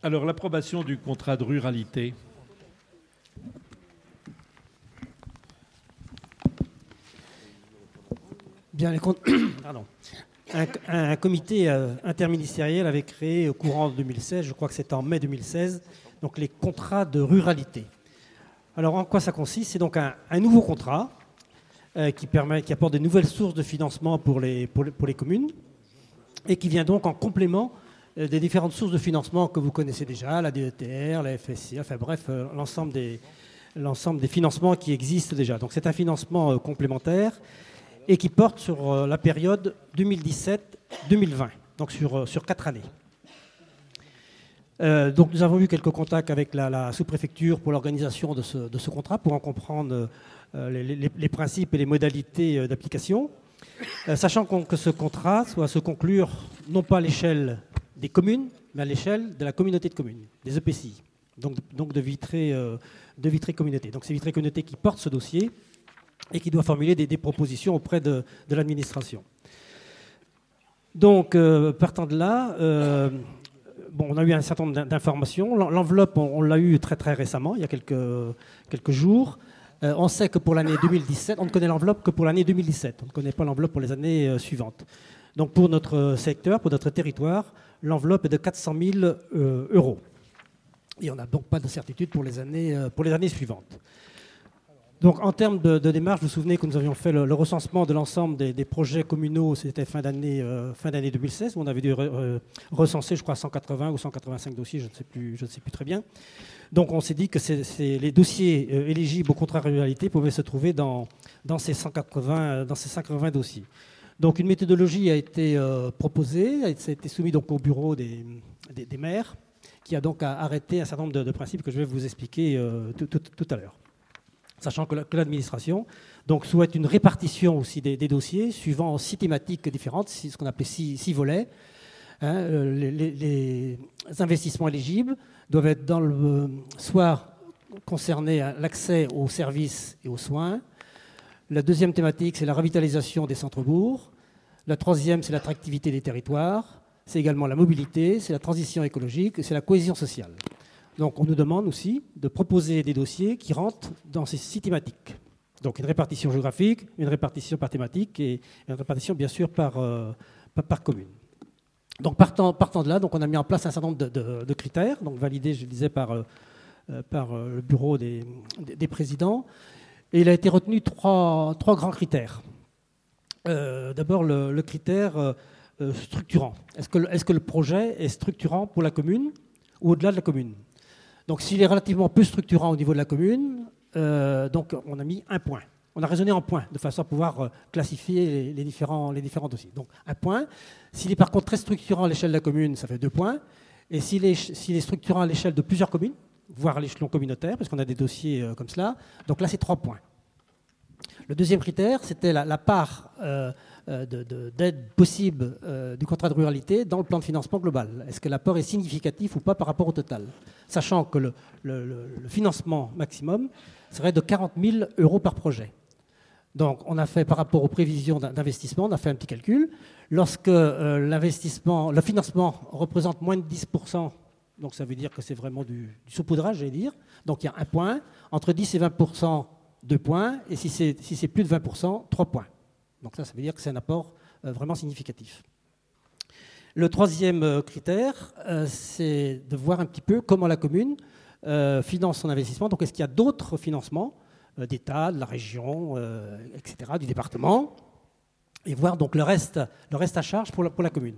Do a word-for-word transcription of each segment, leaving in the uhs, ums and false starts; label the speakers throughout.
Speaker 1: Alors, l'approbation du contrat de ruralité.
Speaker 2: Bien, les comptes... Pardon. Un, un comité euh, interministériel avait créé au courant de deux mille seize, je crois que c'était en mai deux mille seize, donc les contrats de ruralité. Alors, en quoi ça consiste? C'est donc un, un nouveau contrat euh, qui, permet, qui apporte de nouvelles sources de financement pour les, pour les, pour les communes et qui vient donc en complément euh, des différentes sources de financement que vous connaissez déjà, la D E T R, la F S C, enfin bref, euh, l'ensemble des, l'ensemble des financements qui existent déjà. Donc, c'est un financement euh, complémentaire et qui porte sur euh, la période deux mille dix-sept deux mille vingt, donc sur, euh, sur quatre années. Euh, donc nous avons eu quelques contacts avec la, la sous-préfecture pour l'organisation de ce, de ce contrat, pour en comprendre euh, les, les, les principes et les modalités euh, d'application, euh, sachant que ce contrat doit se conclure non pas à l'échelle des communes, mais à l'échelle de la communauté de communes, des E P C I, donc, donc de Vitré, euh, de Vitré Communauté. Donc c'est Vitré Communauté qui porte ce dossier et qui doit formuler des, des propositions auprès de, de l'administration. Donc, euh, partant de là, euh, bon, on a eu un certain nombre d'informations. L'enveloppe, on, on l'a eu très très récemment, il y a quelques, quelques jours. Euh, on sait que pour l'année deux mille dix-sept, on ne connaît l'enveloppe que pour l'année deux mille dix-sept. On ne connaît pas l'enveloppe pour les années euh, suivantes. Donc, pour notre secteur, pour notre territoire, l'enveloppe est de quatre cent mille euh, euros. Et on n'a donc pas de certitude pour les années, euh, pour les années suivantes. Donc, en termes de, de démarche, vous vous souvenez que nous avions fait le, le recensement de l'ensemble des, des projets communaux, c'était fin d'année euh, fin d'année deux mille seize, où on avait dû re, euh, recenser, je crois, cent quatre-vingts ou cent quatre-vingt-cinq dossiers, je ne sais plus, je ne sais plus très bien. Donc, on s'est dit que c'est, c'est les dossiers euh, éligibles au contrat de ruralité pouvaient se trouver dans, dans, ces cent quatre-vingts, dans ces cent quatre-vingts dossiers. Donc, une méthodologie a été euh, proposée, ça a été soumis donc, au bureau des, des, des maires, qui a donc arrêté un certain nombre de, de principes que je vais vous expliquer euh, tout, tout, tout à l'heure. Sachant que l'administration donc, souhaite une répartition aussi des, des dossiers suivant six thématiques différentes, ce qu'on appelait six, six volets. Hein, les, les, les investissements éligibles doivent être dans le, soit concernés à l'accès aux services et aux soins. La deuxième thématique, c'est la revitalisation des centres-bourgs. La troisième, c'est l'attractivité des territoires. C'est également la mobilité, c'est la transition écologique et c'est la cohésion sociale. Donc, on nous demande aussi de proposer des dossiers qui rentrent dans ces six thématiques. Donc, une répartition géographique, une répartition par thématique et une répartition, bien sûr, par, euh, par, par commune. Donc, partant, partant de là, donc, on a mis en place un certain nombre de, de, de critères, donc validés, je le disais, par, euh, par le bureau des, des présidents. Et il a été retenu trois, trois grands critères. Euh, d'abord, le, le critère euh, structurant. Est-ce que, est-ce que le projet est structurant pour la commune ou au-delà de la commune ? Donc, s'il est relativement peu structurant au niveau de la commune, euh, donc on a mis un point. On a raisonné en points, de façon à pouvoir euh, classifier les, les, différents, les différents dossiers. Donc, un point. S'il est par contre très structurant à l'échelle de la commune, ça fait deux points. Et s'il est, s'il est structurant à l'échelle de plusieurs communes, voire à l'échelon communautaire, parce qu'on a des dossiers euh, comme cela, donc là, c'est trois points. Le deuxième critère, c'était la, la part euh, de, de, d'aide possible euh, du contrat de ruralité dans le plan de financement global. Est-ce que l'apport est significatif ou pas par rapport au total ? Sachant que le, le, le financement maximum serait de quarante mille euros par projet. Donc, on a fait, par rapport aux prévisions d'investissement, on a fait un petit calcul. Lorsque euh, l'investissement, le financement représente moins de dix pour cent, donc ça veut dire que c'est vraiment du, du saupoudrage, j'allais dire. Donc, il y a un point. Entre dix et vingt pour cent, deux points. Et si c'est, si c'est plus de vingt pour cent, trois points. Donc ça, ça veut dire que c'est un apport euh, vraiment significatif. Le troisième euh, critère, euh, c'est de voir un petit peu comment la commune euh, finance son investissement. Donc, est-ce qu'il y a d'autres financements euh, d'État, de la région, euh, et cetera, du département, et voir donc le reste, le reste à charge pour la, pour la commune.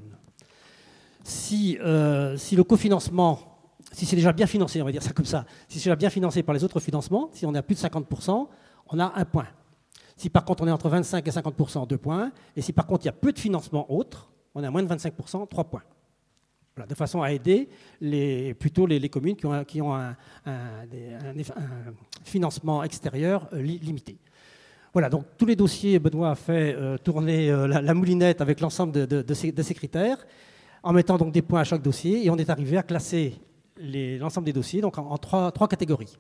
Speaker 2: Si, euh, si le cofinancement, si c'est déjà bien financé, on va dire ça comme ça, si c'est déjà bien financé par les autres financements, si on est à plus de cinquante pour cent, on a un point. Si par contre on est entre vingt-cinq et cinquante pour cent, deux points. Et si par contre il y a peu de financement autre, on est à moins de vingt-cinq pour cent, trois points. Voilà, de façon à aider les, plutôt les, les communes qui ont, qui ont un, un, des, un, un financement extérieur euh, li, limité. Voilà, donc tous les dossiers, Benoît a fait euh, tourner euh, la, la moulinette avec l'ensemble de, de, de, ces, de ces critères, en mettant donc des points à chaque dossier, et on est arrivé à classer les, l'ensemble des dossiers donc en, en trois, trois catégories.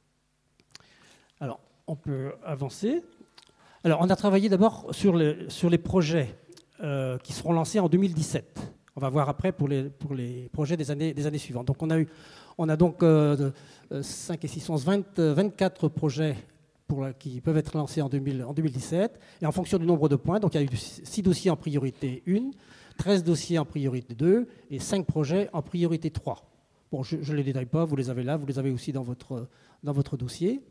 Speaker 2: Alors, on peut avancer. Alors, on a travaillé d'abord sur, le, sur les projets euh, qui seront lancés en deux mille dix-sept. On va voir après pour les, pour les projets des années, des années suivantes. Donc on a, eu, on a donc euh, cinq et six, onze, vingt, vingt-quatre projets pour la, qui peuvent être lancés en, deux mille, en deux mille dix-sept. Et en fonction du nombre de points, donc il y a eu six dossiers en priorité un, treize dossiers en priorité deux et cinq projets en priorité trois. Bon, je ne les détaille pas, vous les avez là, vous les avez aussi dans votre, dans votre dossier.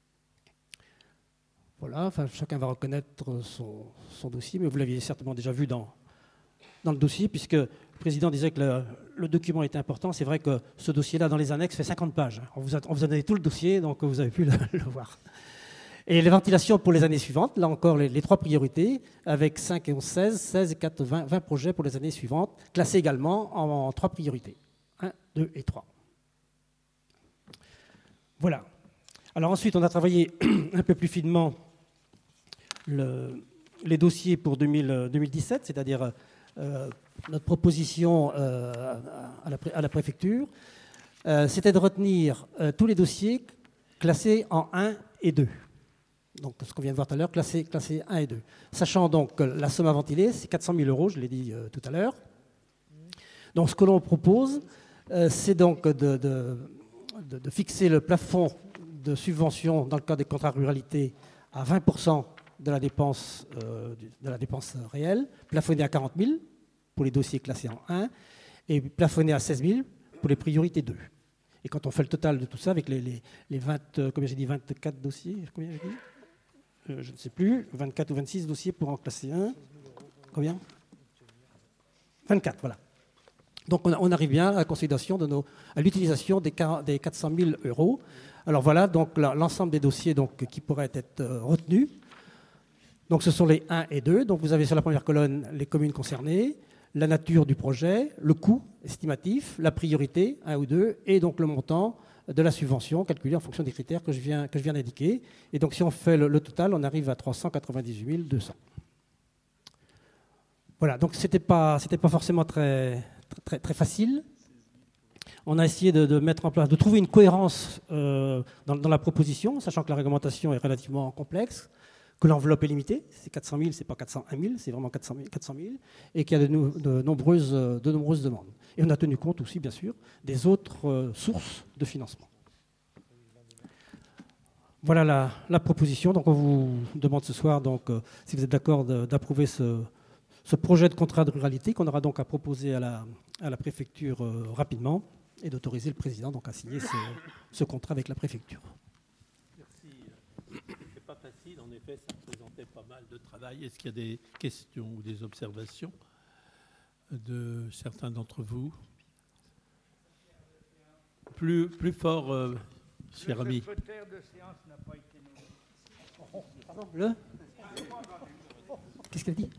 Speaker 2: Voilà, enfin, chacun va reconnaître son, son dossier, mais vous l'aviez certainement déjà vu dans, dans le dossier, puisque le président disait que le, le document était important. C'est vrai que ce dossier-là, dans les annexes, fait cinquante pages. On vous a, on vous a donné tout le dossier, donc vous avez pu le, le voir. Et les ventilations pour les années suivantes, là encore, les, les trois priorités, avec cinq et onze, seize, seize et quatre, vingt, vingt projets pour les années suivantes, classés également en, en trois priorités, un, deux et trois. Voilà. Alors ensuite, on a travaillé un peu plus finement le, les dossiers pour deux mille dix-sept, c'est-à-dire euh, notre proposition euh, à, la, à la préfecture, euh, c'était de retenir euh, tous les dossiers classés en un et deux. Donc ce qu'on vient de voir tout à l'heure, classés, classés un et deux. Sachant donc que la somme à ventiler, c'est quatre cent mille euros, je l'ai dit euh, tout à l'heure. Donc ce que l'on propose, euh, c'est donc de, de, de, de fixer le plafond de subvention dans le cadre des contrats de ruralité à vingt pour cent de la dépense, euh, de la dépense réelle, plafonné à quarante mille pour les dossiers classés en un et plafonné à seize mille pour les priorités deux. Et quand on fait le total de tout ça avec les, les, les vingt, euh, combien j'ai dit, vingt-quatre dossiers, combien j'ai dit euh, je ne sais plus, vingt-quatre ou vingt-six dossiers pour en classer un. Combien vingt-quatre, voilà. Donc on, on arrive bien à la consolidation de nos, à l'utilisation des, des quatre cent mille euros. Alors voilà donc l'ensemble des dossiers donc, qui pourraient être euh, retenus. Donc ce sont les un et deux. Donc vous avez sur la première colonne les communes concernées, la nature du projet, le coût estimatif, la priorité un ou deux, et donc le montant de la subvention calculé en fonction des critères que je viens, que je viens d'indiquer. Et donc si on fait le, le total, on arrive à trois cent quatre-vingt-dix-huit mille deux cents. Voilà, donc c'était pas, c'était pas forcément très, très, très facile. On a essayé de, de mettre en place, de trouver une cohérence euh, dans, dans la proposition, sachant que la réglementation est relativement complexe, que l'enveloppe est limitée, c'est quatre cent mille, c'est pas quatre cent un mille, c'est vraiment quatre cent mille, et qu'il y a de, de, nombreuses, de nombreuses demandes. Et on a tenu compte aussi, bien sûr, des autres euh, sources de financement. Voilà la, la proposition. Donc on vous demande ce soir, donc, euh, si vous êtes d'accord, d'approuver ce, ce projet de contrat de ruralité qu'on aura donc à proposer à la, à la préfecture euh, rapidement, et d'autoriser le président donc, à signer ce, ce contrat avec la préfecture.
Speaker 1: Pas facile, en effet, ça représentait pas mal de travail. Est-ce qu'il y a des questions ou des observations de certains d'entre vous? Plus, plus fort, euh, cher ami.
Speaker 3: Le secrétaire de séance n'a pas été nommé.
Speaker 2: Pardon, le Qu'est-ce qu'elle dit?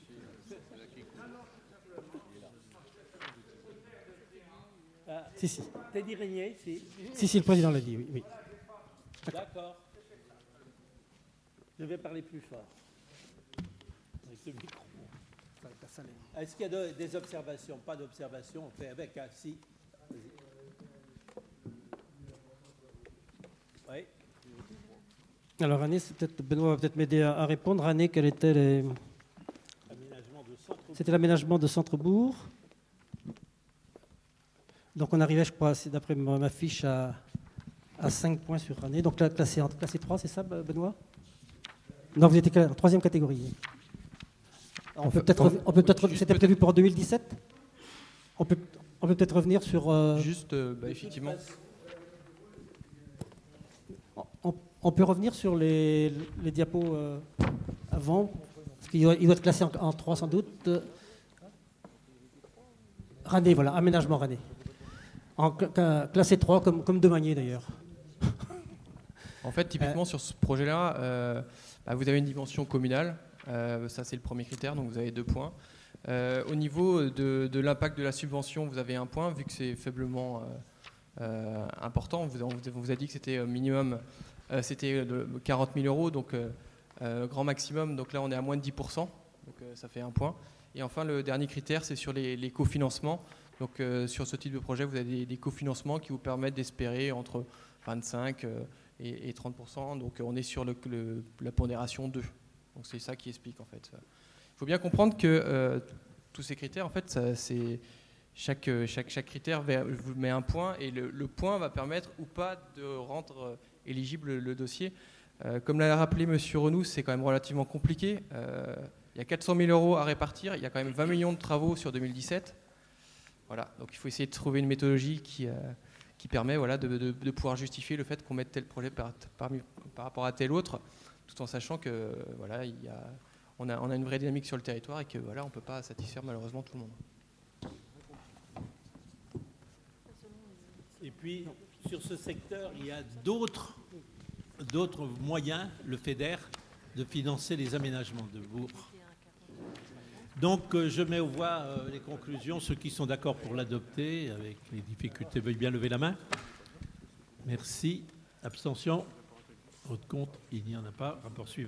Speaker 1: Ah,
Speaker 2: Si, si.
Speaker 1: Teddy Régnier, si.
Speaker 2: Si, si, le président l'a dit, oui. oui.
Speaker 1: D'accord. Je vais parler plus fort. Avec ce micro. Est-ce qu'il y a de, des observations? Pas d'observations, on fait avec. Hein, si. Oui.
Speaker 2: Alors, Annie, peut-être, Benoît va peut-être m'aider à, à répondre. Annie, quel était les... C'était l'aménagement de Centrebourg. Donc, on arrivait, je crois, d'après ma fiche, à, à cinq points sur année. Donc, là, classé, classé trois, c'est ça, Benoît? Non, vous étiez en troisième catégorie. On peut peut-être, on peut peut-être, c'était prévu pour deux mille dix-sept. On peut, on peut peut-être revenir sur. Euh,
Speaker 4: Juste, euh, bah, effectivement.
Speaker 2: On, on peut revenir sur les, les diapos euh, avant, parce qu'il doit, il doit être classé en, en trois sans doute. Rané, voilà, aménagement Rané. En cl- classé trois, comme, comme Demagné d'ailleurs.
Speaker 4: En fait, typiquement euh, sur ce projet-là, euh, bah, vous avez une dimension communale. Euh, ça, c'est le premier critère, donc vous avez deux points. Euh, au niveau de, de l'impact de la subvention, vous avez un point, vu que c'est faiblement euh, euh, important. Vous, on vous a dit que c'était minimum, euh, c'était de quarante mille euros, donc euh, euh, grand maximum. Donc là, on est à moins de dix pour cent, donc euh, ça fait un point. Et enfin, le dernier critère, c'est sur les, les cofinancements. Donc euh, sur ce type de projet, vous avez des, des cofinancements qui vous permettent d'espérer entre vingt-cinq euh, et, et trente pour cent. Donc on est sur le, le, la pondération deux. Donc c'est ça qui explique en fait. Il faut bien comprendre que euh, tous ces critères, en fait, ça, c'est chaque, chaque, chaque critère vous met un point et le, le point va permettre ou pas de rendre éligible le, le dossier. Euh, comme l'a rappelé M. Renou, c'est quand même relativement compliqué. Euh, il y a quatre cent mille euros à répartir, il y a quand même vingt millions de travaux sur deux mille dix-sept. Voilà, donc il faut essayer de trouver une méthodologie qui, euh, qui permet voilà, de, de, de pouvoir justifier le fait qu'on mette tel projet par, par, par rapport à tel autre, tout en sachant que voilà, il y a, on, a, on a une vraie dynamique sur le territoire et que voilà, on ne peut pas satisfaire malheureusement tout le monde.
Speaker 1: Et puis, sur ce secteur, il y a d'autres, d'autres moyens, le FEDER, de financer les aménagements de bourgs. Donc, euh, je mets aux voix euh, les conclusions. Ceux qui sont d'accord pour l'adopter, avec les difficultés, veuillent bien lever la main. Merci. Abstention. Autre compte, il n'y en a pas. Rapport suivant.